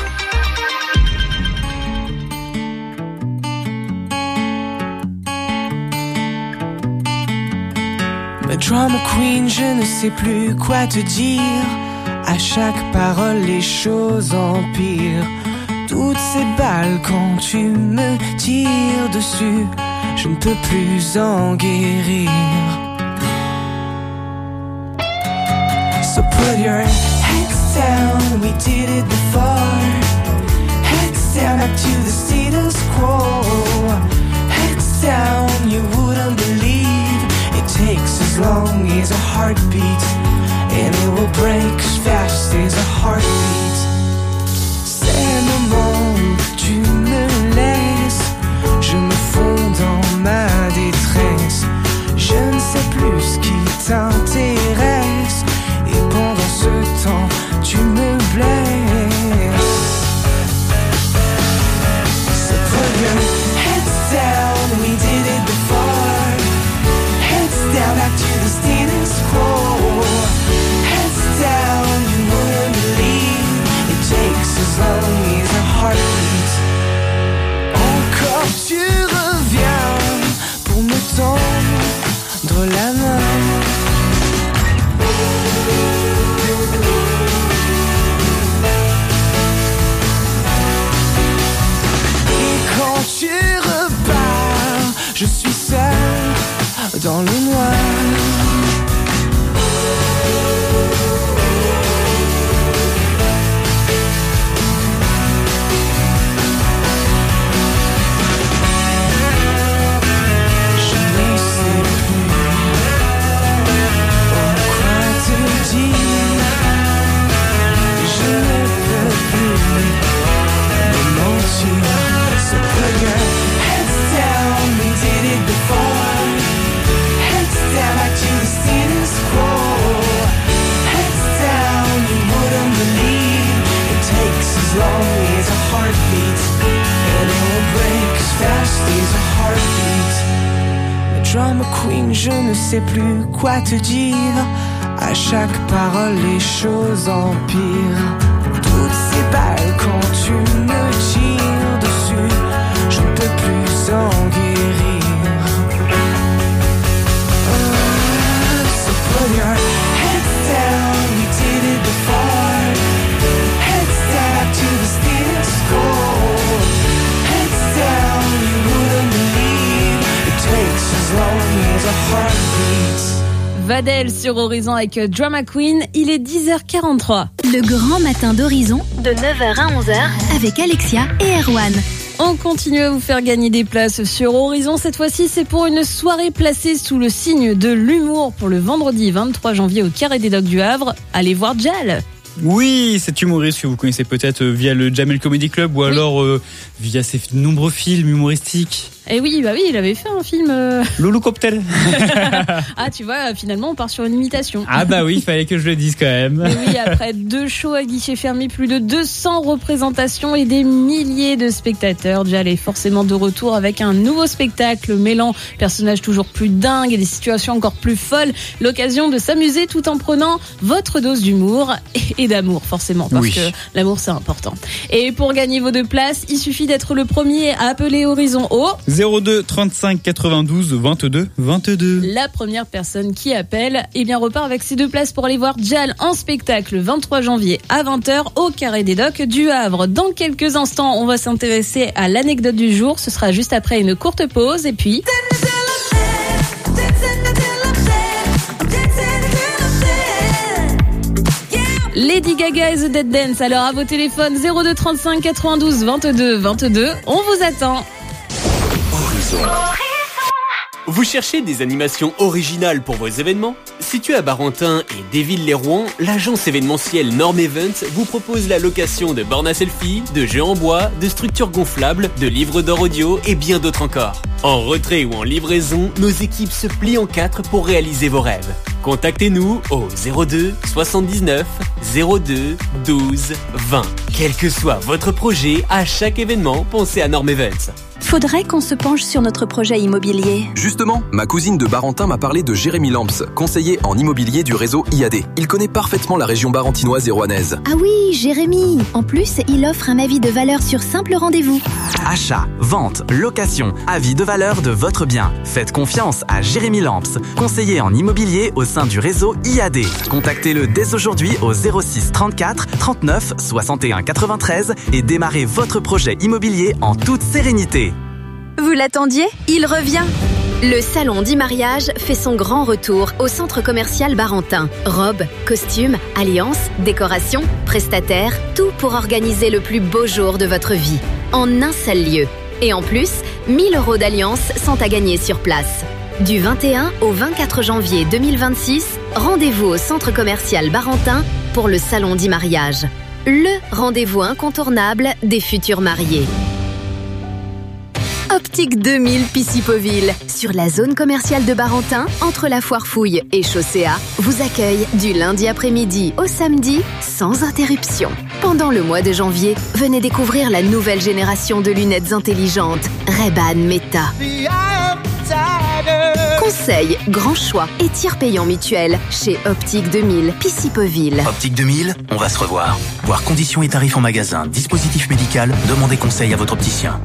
Drama Queen, je ne sais plus quoi te dire. À chaque parole, les choses empirent. Toutes ces balles quand tu me tires dessus, je ne peux plus en guérir. So put your heads down, we did it before. Heads down, back to the status quo. Heads down, you wouldn't believe. Takes as long as a heartbeat, and it will break as fast as a heartbeat. C'est le moment où tu me laisses, je me fonds dans ma détresse. Je ne sais plus ce qui t'intéresse, et pendant ce temps tu me blesses. So put your heads down, we did it before. Down back to the status quo. Heads down, you wouldn't believe. It takes as long as a heartbeat. Encore tu reviens pour me tendre la main. Et quand tu repars, je suis seul dans le noir. Je ne sais plus quoi te dire. Je ne peux plus me mentir. So put your heads down, we did it before. Down back to the status quo. Heads down, you wouldn't believe. It takes as long as a heartbeat, and it will break as fast as a heartbeat. The drama queen, je ne sais plus quoi te dire. À chaque parole, les choses empirent. Toutes ces balles quand tu me tires dessus, je ne peux plus en guérir. Put your heads down, we did it before. Heads down to the status quo. Heads down, you wouldn't believe. It takes as long as a heartbeat. Adele sur Horizon avec Drama Queen. Il est 10h43. Le grand matin d'Horizon, de 9h à 11h, avec Alexia et Erwan. On continue à vous faire gagner des places sur Horizon. Cette fois-ci, c'est pour une soirée placée sous le signe de l'humour pour le vendredi 23 janvier au Carré des Docks du Havre. Allez voir Jal. Oui, cet humoriste que vous connaissez peut-être via le Jamel Comedy Club ou alors via ses nombreux films humoristiques. Et oui, bah oui, il avait fait un film. Loulou Cocktail. Ah, tu vois, finalement, on part sur une imitation. Ah bah oui, il fallait que je le dise quand même. Et oui, après 2 shows à guichet fermé, plus de 200 représentations et des milliers de spectateurs, Jal est forcément de retour avec un nouveau spectacle mêlant personnages toujours plus dingues et des situations encore plus folles. L'occasion de s'amuser tout en prenant votre dose d'humour et d'amour, forcément, parce que l'amour, c'est important. Et pour gagner vos 2 places, il suffit d'être le premier à appeler Horizon au 02 35 92 22 22. La première personne qui appelle, repart avec ses 2 places pour aller voir Jal en spectacle 23 janvier à 20h au Carré des Docks du Havre. Dans quelques instants, on va s'intéresser à l'anecdote du jour. Ce sera juste après une courte pause et puis... Lady Gaga et The Dead Dance. Alors à vos téléphones 02 35 92 22 22. On vous attend. Vous cherchez des animations originales pour vos événements ? Situé à Barentin et Déville-les-Rouen, l'agence événementielle Norm Events vous propose la location de bornes à selfie, de jeux en bois, de structures gonflables, de livres d'or audio et bien d'autres encore. En retrait ou en livraison, nos équipes se plient en 4 pour réaliser vos rêves. Contactez-nous au 02 79 02 12 20. Quel que soit votre projet, à chaque événement, pensez à Norm Events. Faudrait qu'on se penche sur notre projet immobilier. Justement, ma cousine de Barentin m'a parlé de Jérémy Lamps, conseiller en immobilier du réseau IAD. Il connaît parfaitement la région barentinoise et rouennaise. Ah oui, Jérémy. En plus, il offre un avis de valeur sur simple rendez-vous. Achat, vente, location, avis de valeur de votre bien. Faites confiance à Jérémy Lamps, conseiller en immobilier au sein du réseau IAD. Contactez-le dès aujourd'hui au 06 34 39 61 93 et démarrez votre projet immobilier en toute sérénité. Vous l'attendiez ? Il revient. Le salon d'e-mariage fait son grand retour au centre commercial Barentin. Robes, costumes, alliances, décorations, prestataires, tout pour organiser le plus beau jour de votre vie. En un seul lieu. Et en plus, 1 000 € d'alliances sont à gagner sur place. Du 21 au 24 janvier 2026, rendez-vous au centre commercial Barentin pour le salon d'e-mariage. Le rendez-vous incontournable des futurs mariés. Optique 2000 Pissipoville, sur la zone commerciale de Barentin, entre la Foire Fouille et Chaussée A, vous accueille du lundi après-midi au samedi, sans interruption. Pendant le mois de janvier, venez découvrir la nouvelle génération de lunettes intelligentes, Ray-Ban Meta. Conseils, grand choix et tiers payant mutuel chez Optique 2000 Pissipoville. Optique 2000, on va se revoir. Voir conditions et tarifs en magasin, dispositif médical, demandez conseil à votre opticien.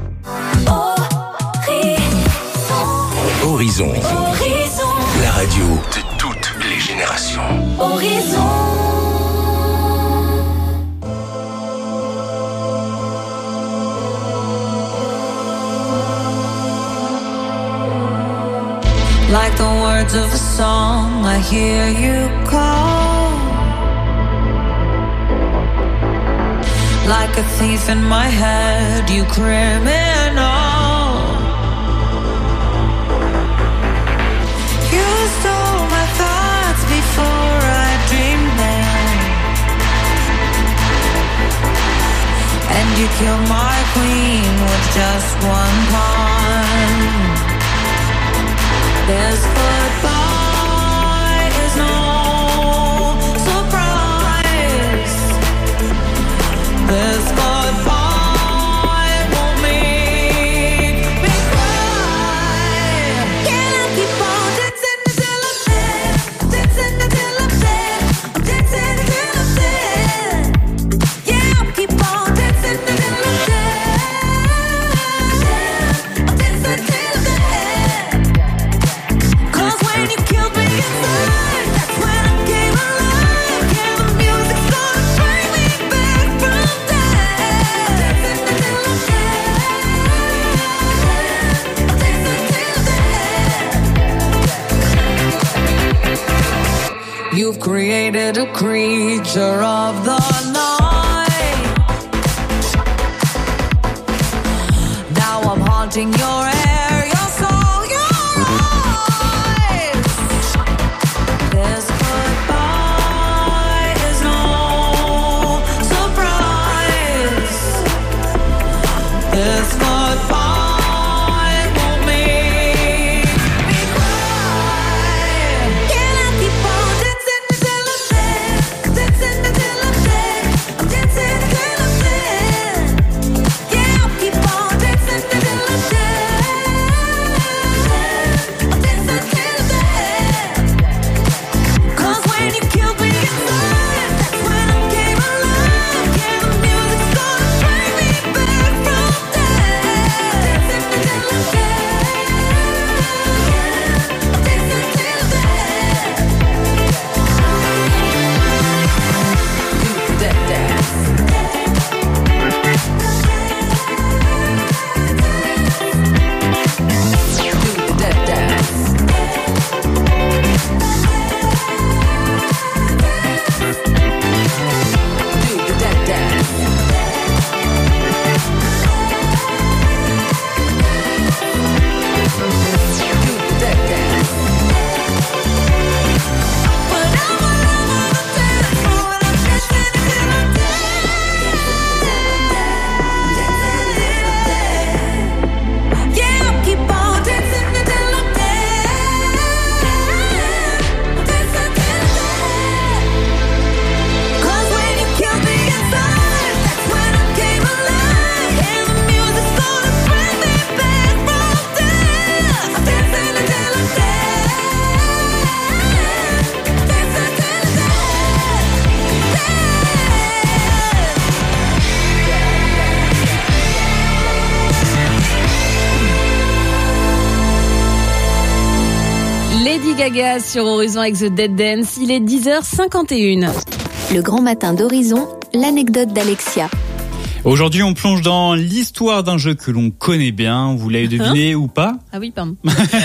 Horizon. La radio de toutes les générations. Horizon. Like the words of a song, I hear you call. Like a thief in my head, you criminal. You stole my thoughts before I dreamed them, and you killed my queen with just one pawn. This goodbye is no surprise. This goodbye won't make me cry. Can I keep on dancing until I'm dead? Dancing until I'm dead. I'm dancing until I'm dead. Yeah, I'll keep on dancing until I'm dead. I'm dancing until I'm dead. 'Cause when creature of the night. Now I'm haunting your air, your soul, your eyes. This goodbye is no surprise. This goodbye won't make me cry. Can I keep on dancing until I'm dead? Dancing until I'm dead. I'm dancing until I'm dead. Yeah, I'll keep on dancing until I'm dead. I'm dancing until I'm dead. 'Cause when you killed me inside, that's when I came alive. Yeah, the music's gonna bring me back from death. Dancing until I'm dead. I'm dancing until I'm dead. Do the dead dance. Do the dead dance. Do the dead dance. Do the dead dance. But I'm all over the dance floor and I'm dancing until I'm dead. Yeah, I'll keep on dancing until I'm dead. Dancing until I'm dead. 'Cause when you killed me inside, that's when I came alive. And the music's gonna bring me back from death. I'm dancing until I'm dead. Dancing until I'm Lady Gaga sur Horizon avec The Dead Dance, il est 10h51. Le grand matin d'Horizon, l'anecdote d'Alexia. Aujourd'hui, on plonge dans l'histoire d'un jeu que l'on connaît bien. Vous l'avez deviné ou pas? Ah oui, pardon.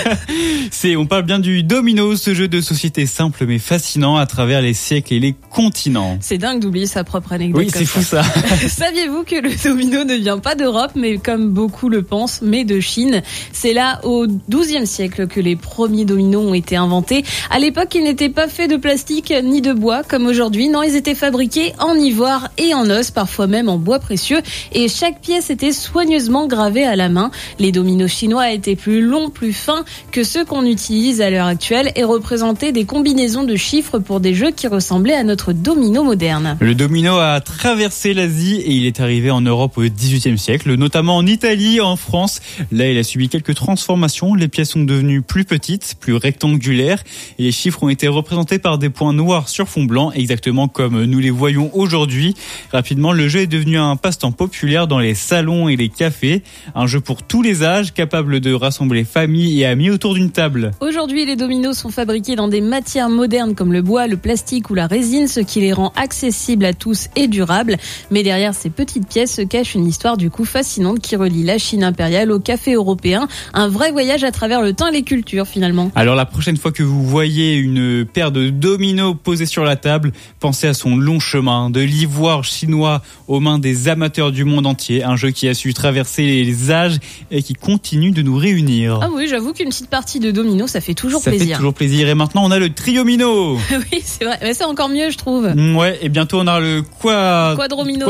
On parle bien du domino, ce jeu de société simple mais fascinant à travers les siècles et les continents. C'est dingue d'oublier sa propre anecdote. Oui, c'est fou ça. Saviez-vous que le domino ne vient pas d'Europe, mais comme beaucoup le pensent, mais de Chine? C'est là, au XIIe siècle, que les premiers dominos ont été inventés. À l'époque, ils n'étaient pas faits de plastique ni de bois, comme aujourd'hui. Non, ils étaient fabriqués en ivoire et en os, parfois même en bois précieux. Et chaque pièce était soigneusement gravée à la main. Les dominos chinois étaient plus longs, plus fins que ceux qu'on utilise à l'heure actuelle et représentaient des combinaisons de chiffres pour des jeux qui ressemblaient à notre domino moderne. Le domino a traversé l'Asie et il est arrivé en Europe au XVIIIe siècle, notamment en Italie, en France. Là, il a subi quelques transformations. Les pièces sont devenues plus petites, plus rectangulaires et les chiffres ont été représentés par des points noirs sur fond blanc, exactement comme nous les voyons aujourd'hui. Rapidement, le jeu est devenu un passe-temps populaire dans les salons et les cafés. Un jeu pour tous les âges, capable de rassembler familles et amis autour d'une table. Aujourd'hui, les dominos sont fabriqués dans des matières modernes comme le bois, le plastique ou la résine, ce qui les rend accessibles à tous et durables. Mais derrière ces petites pièces se cache une histoire du coup fascinante qui relie la Chine impériale au café européen. Un vrai voyage à travers le temps et les cultures finalement. Alors la prochaine fois que vous voyez une paire de dominos posés sur la table, pensez à son long chemin, de l'ivoire chinois aux mains des amateurs du monde entier. Un jeu qui a su traverser les âges et qui continue de nous réunir. Ah oui, j'avoue qu'une petite partie de domino, ça fait toujours plaisir. Ça fait toujours plaisir. Et maintenant, on a le triomino. Oui, c'est vrai. Mais c'est encore mieux, je trouve. Ouais, et bientôt, on a le quadromino.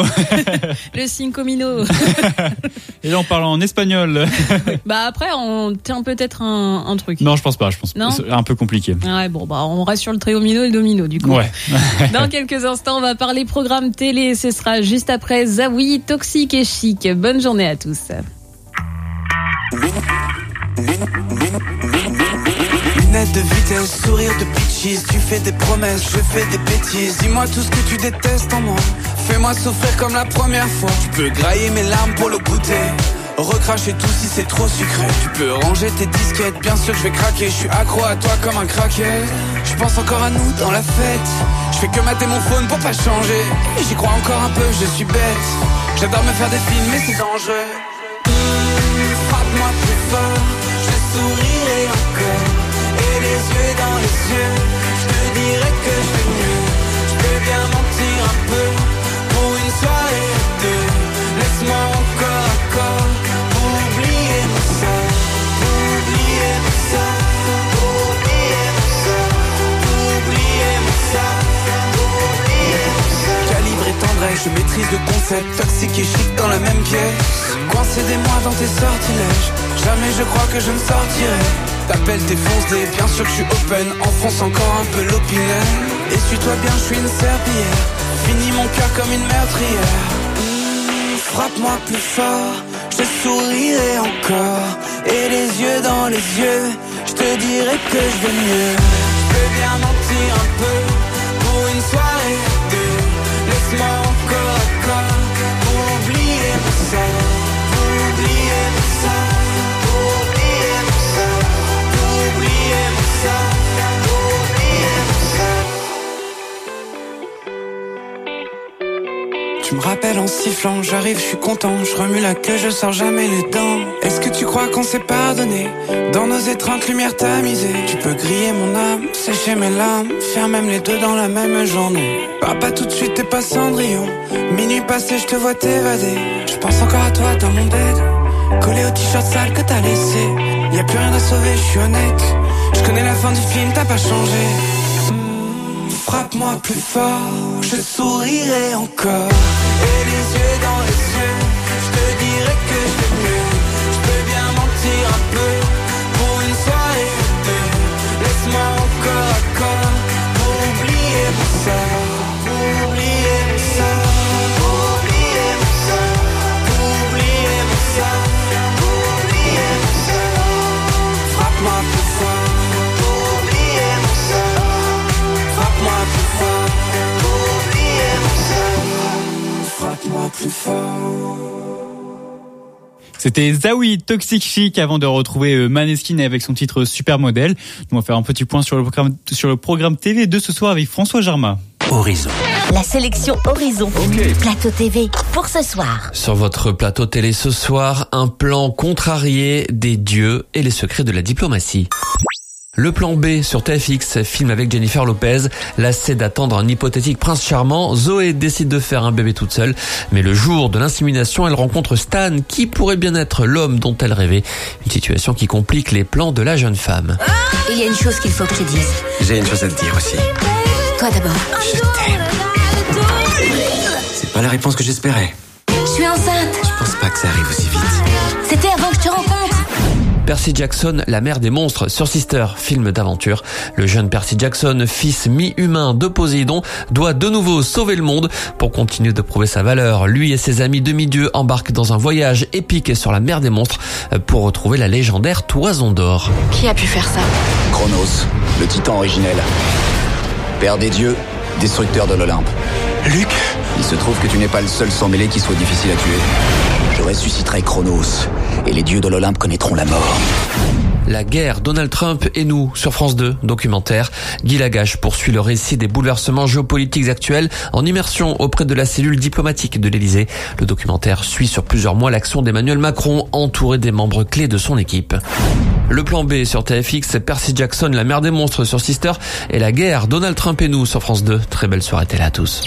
Le cincomino. Et là, on parle en espagnol. Bah après, on tient peut-être un truc. Non, je pense pas. Je pense que c'est un peu compliqué. Ouais, bon, bah on reste sur le triomino et le domino, du coup. Ouais. Dans quelques instants, on va parler programme télé. Ce sera juste après Zawi, Toxique et Chic. Bonne journée à tous. Lunettes de vitesse, sourire de bitches. Tu fais des promesses, je fais des bêtises. Dis-moi tout ce que tu détestes en moi. Fais-moi souffrir comme la première fois. Tu peux grailler mes larmes pour le goûter. Recracher tout si c'est trop sucré. Tu peux ranger tes disquettes, bien sûr je vais craquer. Je suis accro à toi comme un craquet. Je pense encore à nous dans la fête. Je fais que mater mon phone pour pas changer. Et j'y crois encore un peu, je suis bête. J'adore me faire des films mais c'est dangereux. Frappe-moi plus fort, je sourirai encore. Et les yeux dans les yeux, je te dirai que je vais mieux. je maîtrise le concept. Toxique et chic dans la même pièce. Coincé des mois dans tes sortilèges. Jamais je crois que je me sortirai. T'appelles, défonce-les, bien sûr que je suis open. Enfonce encore un peu l'opinel. Essuie-toi bien, je suis une serpillière. Finis mon cœur comme une meurtrière. Frappe-moi plus fort, je te sourirai encore. Et les yeux dans les yeux, je te dirai que je vais mieux. Je peux bien mentir un peu, pour une soirée ou deux. Laisse-moi encore à corps, pour oublier mon sort. Pour oublier mon sort, pour oublier mon sort. Pour oublier mon sort, pour oublier mon sort. Tu me rappelles en sifflant, j'arrive, je suis content. Je remue la queue, je sors jamais les dents. Est-ce que tu crois qu'on s'est pardonné? Dans nos étreintes lumières tamisées. Tu peux griller mon âme, sécher mes larmes, faire même les deux dans la même journée. Pars pas tout de suite, t'es pas Cendrillon. Minuit passé, je te vois t'évader. Je pense encore à toi dans mon bed, collé au t-shirt sale que t'as laissé. Y'a plus rien à sauver, je suis honnête. Je connais la fin du film, t'as pas changé. Frappe-moi plus fort, je sourirai encore. Et les yeux dans les yeux, je te dirai que je vais mieux. Je peux bien mentir un peu, pour une soirée ou deux. Laisse-moi encore à corps, pour oublier mon sort. Pour oublier mon sort, pour oublier mon sort. Pour oublier mon sort, pour oublier mon sort. Frappe-moi plus fort, pour oublier mon sort. Frappe-moi plus fort, pour oublier mon sort. Frappe-moi plus fort. C'était Zawi, Toxic Chic, avant de retrouver Maneskin avec son titre Supermodel. Nous allons faire un petit point sur le programme TV de ce soir avec François Jarma. Horizon. La sélection Horizon. Plateau TV pour ce soir. Sur votre plateau télé ce soir, un plan contrarié des dieux et les secrets de la diplomatie. Le plan B sur TFX, film avec Jennifer Lopez. Lassée d'attendre un hypothétique prince charmant, Zoé décide de faire un bébé toute seule. Mais le jour de l'insémination, elle rencontre Stan, qui pourrait bien être l'homme dont elle rêvait. Une situation qui complique les plans de la jeune femme. Il y a une chose qu'il faut que je te dise. J'ai une chose à te dire aussi. Toi d'abord. Je t'aime. C'est pas la réponse que j'espérais. Je suis enceinte. Je pense pas que ça arrive aussi vite. C'était avant que je te rencontre. Percy Jackson, la mère des monstres, sur Sister, film d'aventure. Le jeune Percy Jackson, fils mi-humain de Poséidon, doit de nouveau sauver le monde. Pour continuer de prouver sa valeur, lui et ses amis demi-dieux embarquent dans un voyage épique sur la mer des monstres pour retrouver la légendaire Toison d'Or. Qui a pu faire ça? Chronos, le titan originel. Père des dieux, destructeur de l'Olympe. Luc, il se trouve que tu n'es pas le seul sans mêler qui soit difficile à tuer. Je ressusciterai Chronos, et les dieux de l'Olympe connaîtront la mort. La guerre, Donald Trump et nous, sur France 2, documentaire. Guy Lagache poursuit le récit des bouleversements géopolitiques actuels en immersion auprès de la cellule diplomatique de l'Élysée. Le documentaire suit sur plusieurs mois l'action d'Emmanuel Macron, entouré des membres clés de son équipe. Le plan B sur TFX, Percy Jackson, la mer des monstres sur Sister, et la guerre, Donald Trump et nous, sur France 2. Très belle soirée télé à tous.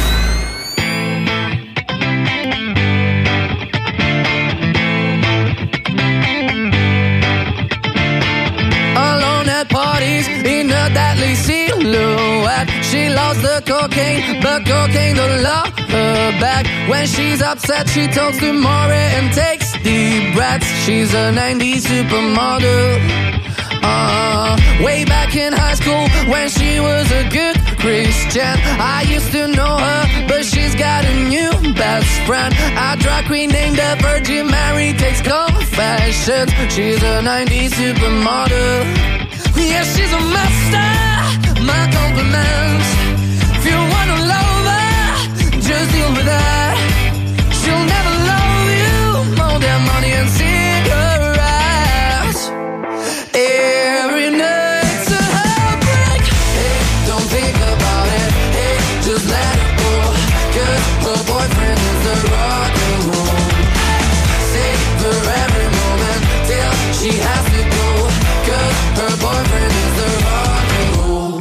Parties in a deadly silhouette. She loves the cocaine, but cocaine don't love her back. When she's upset, she talks to Maury and takes deep breaths. She's a 90s supermodel. Way back in high school when she was a good Christian, I used to know her, but she's got a new best friend. A drag queen named the Virgin Mary takes confessions. She's a 90s supermodel. Yeah, she's a master, my compliments. If you wanna love her, just deal with her. She'll never love you more than money and cigarettes. Every night's a heartbreak. Hey, don't think about it. Hey, just let it go. 'Cause her boyfriend is the rock and roll. Save her every moment till she has to go. 'Cause her boyfriend is the rock and roll.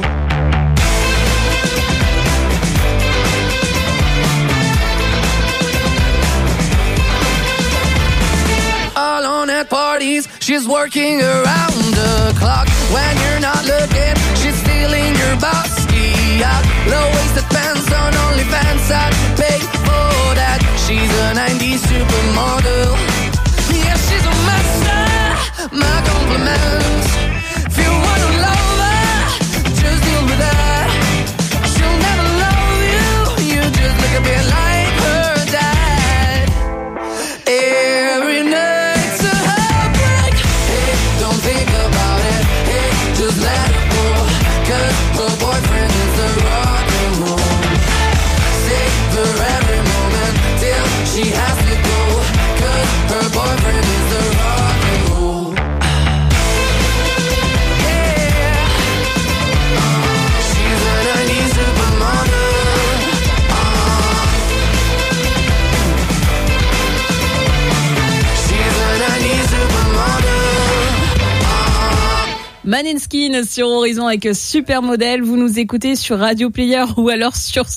Alone at parties, she's working around the clock. When you're not looking, she's stealing your bossy out. Low-waisted pants on OnlyFans, I'd pay Maneskin sur Horizon avec Supermodel. Vous nous écoutez sur Radio Player ou alors sur